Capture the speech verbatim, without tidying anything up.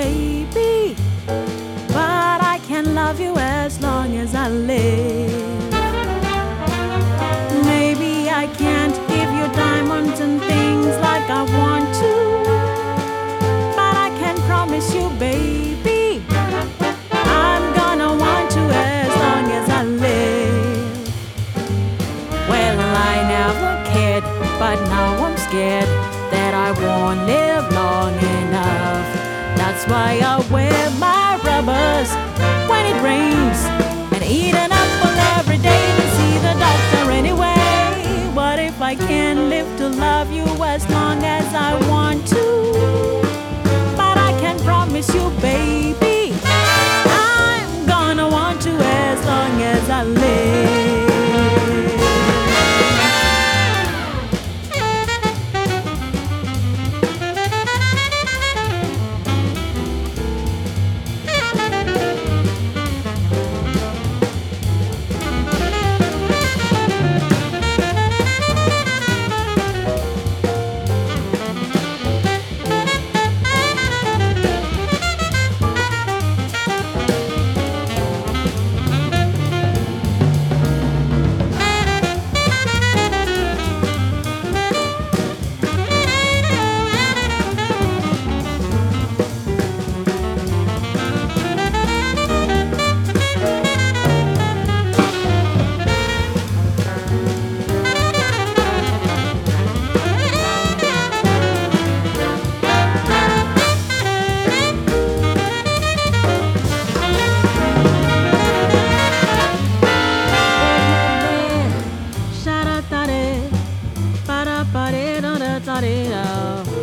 baby, but I can love you as long as I live. Maybe I can't give you diamonds and things like I want to, but I can promise you, baby, I'm gonna want you as long as I live. Well, I never cared, but now I'm scared that I won't live long enough. That's why I wear my rubbers when it rains and eat an apple every day to see the doctor anyway. What if I can't live to love you as long as I want to? But I can promise you, baby, I'm gonna want you as long as I live. Ba-da-ba-da-da-da-da-da.